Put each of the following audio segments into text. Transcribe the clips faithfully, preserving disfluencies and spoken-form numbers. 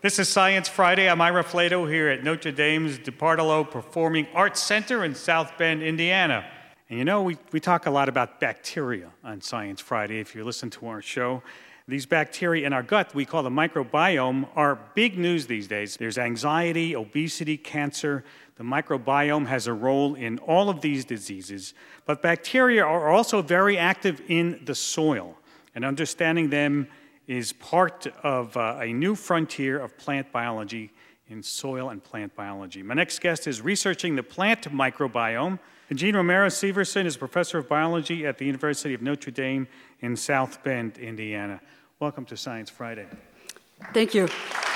This is Science Friday. I'm Ira Flato here at Notre Dame's DePardieu Performing Arts Center in South Bend, Indiana. And you know, we, we talk a lot about bacteria on Science Friday if you listen to our show. These bacteria in our gut, we call the microbiome, are big news these days. There's anxiety, obesity, cancer. The microbiome has a role in all of these diseases. But bacteria are also very active in the soil. And understanding them is part of uh, a new frontier of plant biology in soil and plant biology. My next guest is researching the plant microbiome. Jean Romero-Severson is professor of biology at the University of Notre Dame in South Bend, Indiana. Welcome to Science Friday. Thank you.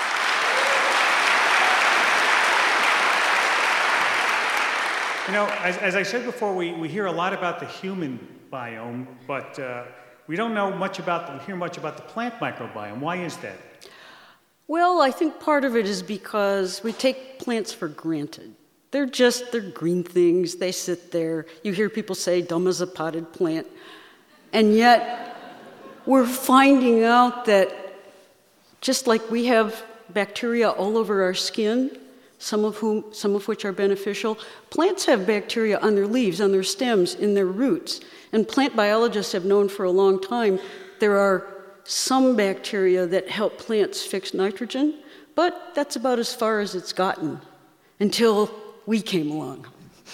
You know, as, as I said before, we, we hear a lot about the human biome, but uh, we don't know much about, the, hear much about the plant microbiome. Why is that? Well, I think part of it is because we take plants for granted. They're just, they're green things. They sit there. You hear people say, dumb as a potted plant. And yet, we're finding out that just like we have bacteria all over our skin, some of whom, some of which are beneficial, plants have bacteria on their leaves, on their stems, in their roots. And plant biologists have known for a long time there are some bacteria that help plants fix nitrogen, but that's about as far as it's gotten until we came along.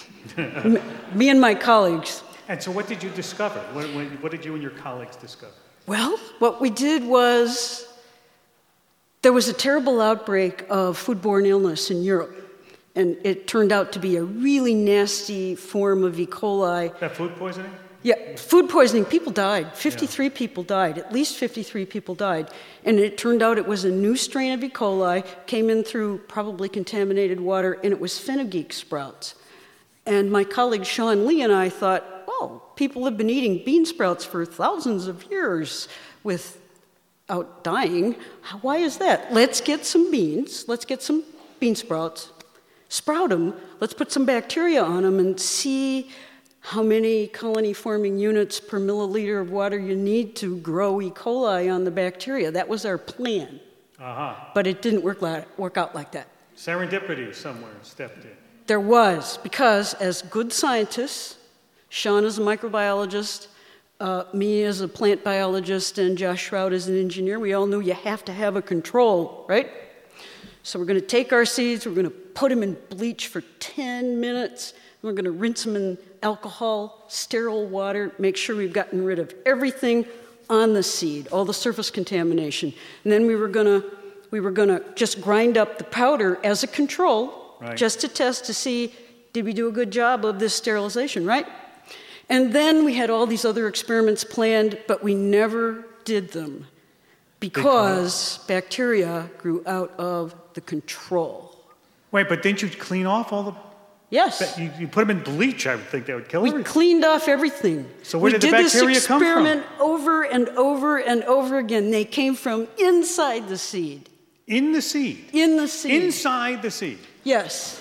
Me and my colleagues. And so what did you discover? What, what did you and your colleagues discover? Well, what we did was there was a terrible outbreak of foodborne illness in Europe, and it turned out to be a really nasty form of E. coli. Is that food poisoning? Yeah, food poisoning. People died. fifty-three yeah. people died. At least fifty-three people died. And it turned out it was a new strain of E. coli, came in through probably contaminated water, and it was fenugreek sprouts. And my colleague Sean Lee and I thought, well, people have been eating bean sprouts for thousands of years without dying. Why is that? Let's get some beans. Let's get some bean sprouts. Sprout them. Let's put some bacteria on them and see how many colony-forming units per milliliter of water you need to grow E. coli on the bacteria. That was our plan. Uh-huh. But it didn't work, like, work out like that. Serendipity somewhere stepped in. There was, because as good scientists, Sean is a microbiologist, uh, me as a plant biologist, and Josh Shroud as an engineer, we all knew you have to have a control, right? So we're going to take our seeds, we're going to put them in bleach for ten minutes, we're going to rinse them in alcohol, sterile water, make sure we've gotten rid of everything on the seed, all the surface contamination. And then we were going to we were going to just grind up the powder as a control, right, just to test to see, did we do a good job of this sterilization, right? And then we had all these other experiments planned, but we never did them because bacteria grew out of the control. Wait, but didn't you clean off all the... Yes. You, you put them in bleach, I would think that would kill we everything. We cleaned off everything. So where we did the bacteria come from? We did this experiment over and over and over again. They came from inside the seed. In the seed? In the seed. Inside the seed? Yes.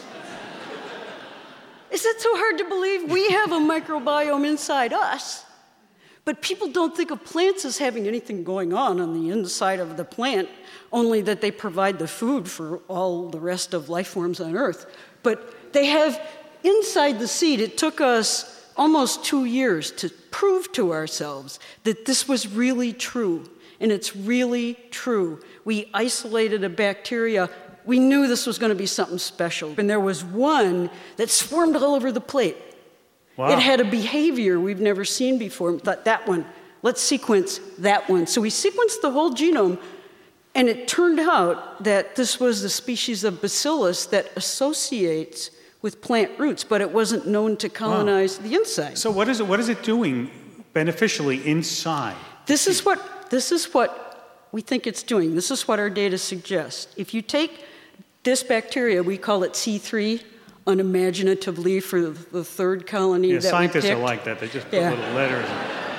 Is that so hard to believe? We have a microbiome inside us, but people don't think of plants as having anything going on on the inside of the plant, only that they provide the food for all the rest of life forms on Earth. But they have inside the seed, it took us almost two years to prove to ourselves that this was really true, and it's really true. We isolated a bacteria. We knew this was going to be something special. And there was one that swarmed all over the plate. Wow. It had a behavior we've never seen before. We thought, that one, let's sequence that one. So we sequenced the whole genome, and it turned out that this was the species of bacillus that associates with plant roots, but it wasn't known to colonize wow. the inside. So what is it, what is it doing beneficially inside? This is what, this is what we think it's doing. This is what our data suggests. If you take this bacteria, we call it C three, unimaginatively for the third colony yeah, that we scientists picked. are like that. They just put yeah. little letters.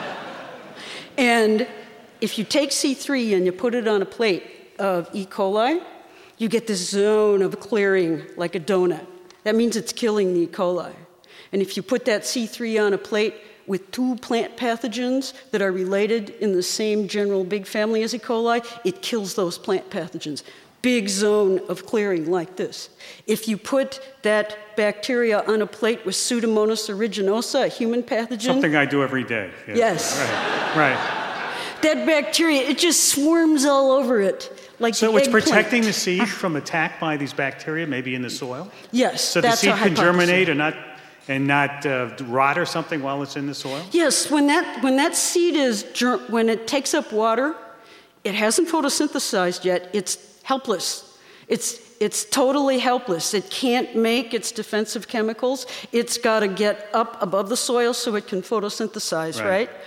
And if you take C three and you put it on a plate of E. coli, you get this zone of clearing like a donut. That means it's killing the E. coli. And if you put that C three on a plate with two plant pathogens that are related in the same general big family as E. coli, it kills those plant pathogens. big zone of clearing like this. If you put that bacteria on a plate with Pseudomonas aeruginosa, a human pathogen. Something I do every day. Yes. Yes. Right. right. That bacteria, it just swarms all over it. Like so the it's eggplant. protecting the seed from attack by these bacteria, maybe in the soil? Yes, so that's the seed our can hypothesis. germinate and not and not uh, rot or something while it's in the soil? Yes, when that when that seed is ger- when it takes up water, it hasn't photosynthesized yet. It's helpless. It's it's totally helpless. It can't make its defensive chemicals. It's got to get up above the soil so it can photosynthesize, right? right?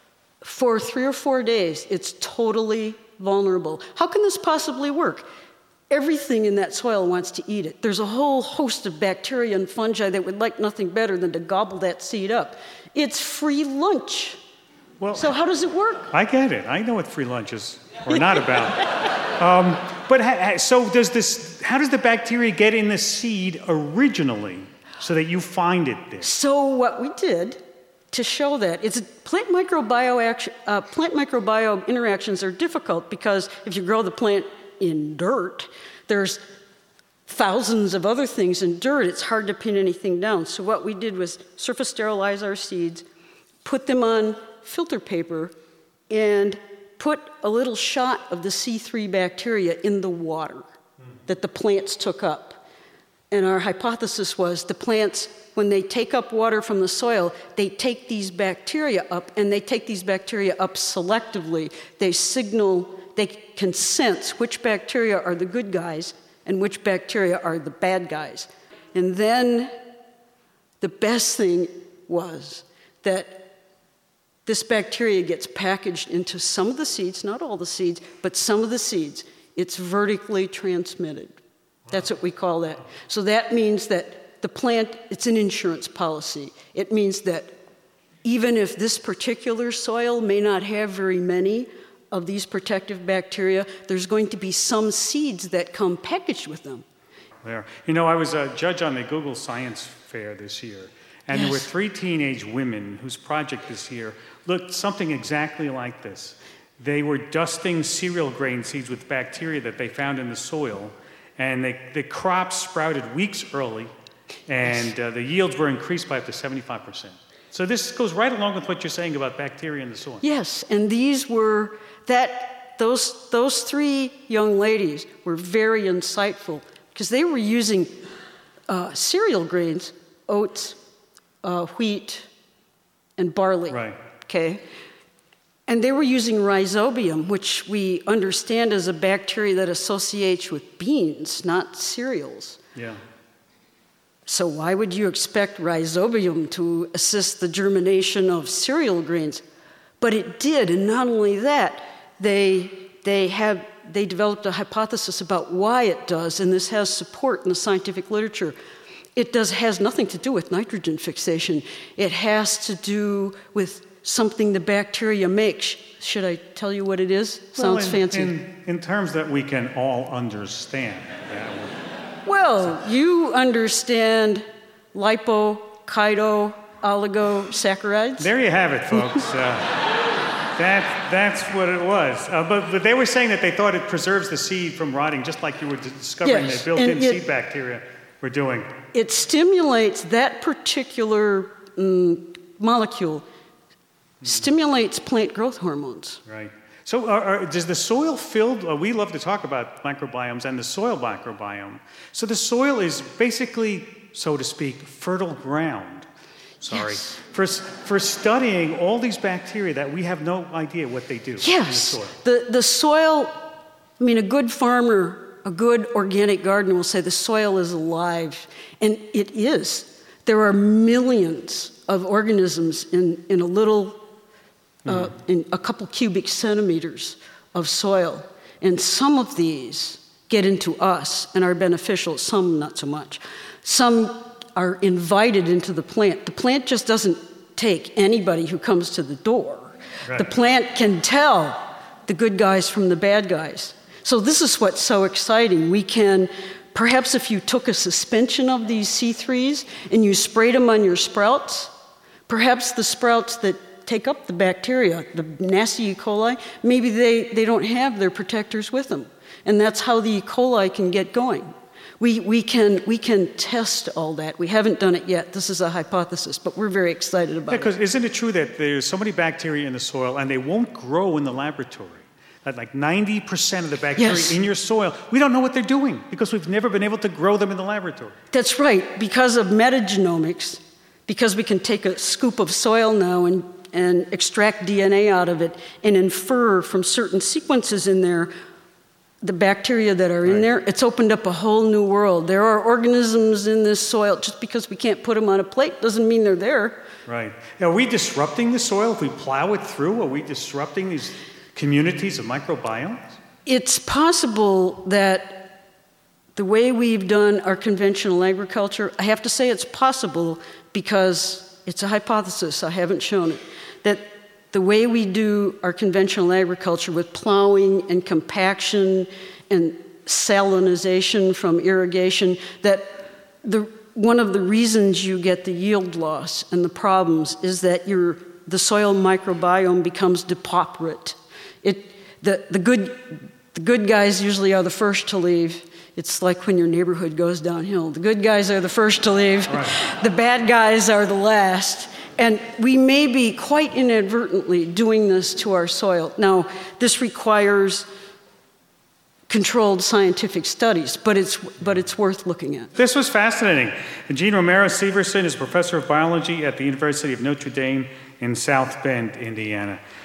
For three or four days, it's totally vulnerable. How can this possibly work? Everything in that soil wants to eat it. There's a whole host of bacteria and fungi that would like nothing better than to gobble that seed up. It's free lunch. Well, so how does it work? I get it. I know what free lunch is or not about. um, but ha- so does this? How does the bacteria get in the seed originally, so that you find it there? So what we did to show that is plant microbiome uh, plant microbiome interactions are difficult because if you grow the plant in dirt, there's thousands of other things in dirt. It's hard to pin anything down. So what we did was surface sterilize our seeds, put them on filter paper, and put a little shot of the C three bacteria in the water that the plants took up. And our hypothesis was the plants, when they take up water from the soil, they take these bacteria up, and they take these bacteria up selectively. They signal, they can sense which bacteria are the good guys and which bacteria are the bad guys. And then the best thing was that this bacteria gets packaged into some of the seeds, not all the seeds, but some of the seeds. It's vertically transmitted. That's what we call that. So that means that the plant, it's an insurance policy. It means that even if this particular soil may not have very many of these protective bacteria, there's going to be some seeds that come packaged with them. There. You know, I was a judge on the Google Science Fair this year, and yes. there were three teenage women whose project this year looked something exactly like this. They were dusting cereal grain seeds with bacteria that they found in the soil, and they, the crops sprouted weeks early, and uh, the yields were increased by up to seventy-five percent. So this goes right along with what you're saying about bacteria in the soil. Yes, and these were, that those, those three young ladies were very insightful because they were using uh, cereal grains, oats, uh, wheat, and barley. Right. Okay? And they were using rhizobium, which we understand as a bacteria that associates with beans, not cereals. Yeah. So why would you expect rhizobium to assist the germination of cereal grains? But it did, and not only that, they, they, have, they developed a hypothesis about why it does, and this has support in the scientific literature. It does, has nothing to do with nitrogen fixation. It has to do with something the bacteria makes. Should I tell you what it is? Well, Sounds in, fancy. In, in terms that we can all understand. Yeah. Well, you understand lipo, chido, oligosaccharides? There you have it, folks. uh, that, that's what it was. Uh, but, but they were saying that they thought it preserves the seed from rotting, just like you were discovering yes, that built-in it, seed bacteria were doing. It stimulates that particular um, molecule, mm-hmm. stimulates plant growth hormones. Right. So are, are, does the soil filled, uh, we love to talk about microbiomes and the soil microbiome. So the soil is basically, so to speak, fertile ground, sorry, yes. for, for studying all these bacteria that we have no idea what they do yes. in the soil. The, the soil, I mean, a good farmer, a good organic gardener will say the soil is alive, and it is. There are millions of organisms in, in a little Uh, in a couple cubic centimeters of soil. And some of these get into us and are beneficial, some not so much. Some are invited into the plant. The plant just doesn't take anybody who comes to the door. Right. The plant can tell the good guys from the bad guys. So this is what's so exciting. We can, perhaps if you took a suspension of these C threes and you sprayed them on your sprouts, perhaps the sprouts that take up the bacteria, the nasty E. coli, maybe they, they don't have their protectors with them. And that's how the E. coli can get going. We, we, can, we can test all that. We haven't done it yet. This is a hypothesis, but we're very excited about yeah, because it. Isn't it true that there's so many bacteria in the soil and they won't grow in the laboratory? That like ninety percent of the bacteria yes. in your soil, we don't know what they're doing because we've never been able to grow them in the laboratory. That's right. Because of metagenomics, because we can take a scoop of soil now and, and extract D N A out of it and infer from certain sequences in there the bacteria that are right. in there, it's opened up a whole new world. There are organisms in this soil. Just because we can't put them on a plate doesn't mean they're there. Right. Are we disrupting the soil if we plow it through? Are we disrupting these communities of microbiomes? It's possible that the way we've done our conventional agriculture, I have to say it's possible because it's a hypothesis, I haven't shown it, that the way we do our conventional agriculture with plowing and compaction and salinization from irrigation, that the, one of the reasons you get the yield loss and the problems is that your, the soil microbiome becomes depauperate. It, the, the, good, the good guys usually are the first to leave. It's like when your neighborhood goes downhill. The good guys are the first to leave. Right. The bad guys are the last. And we may be quite inadvertently doing this to our soil. Now, this requires controlled scientific studies, but it's, but it's worth looking at. This was fascinating. Jean Romero-Severson is professor of biology at the University of Notre Dame in South Bend, Indiana.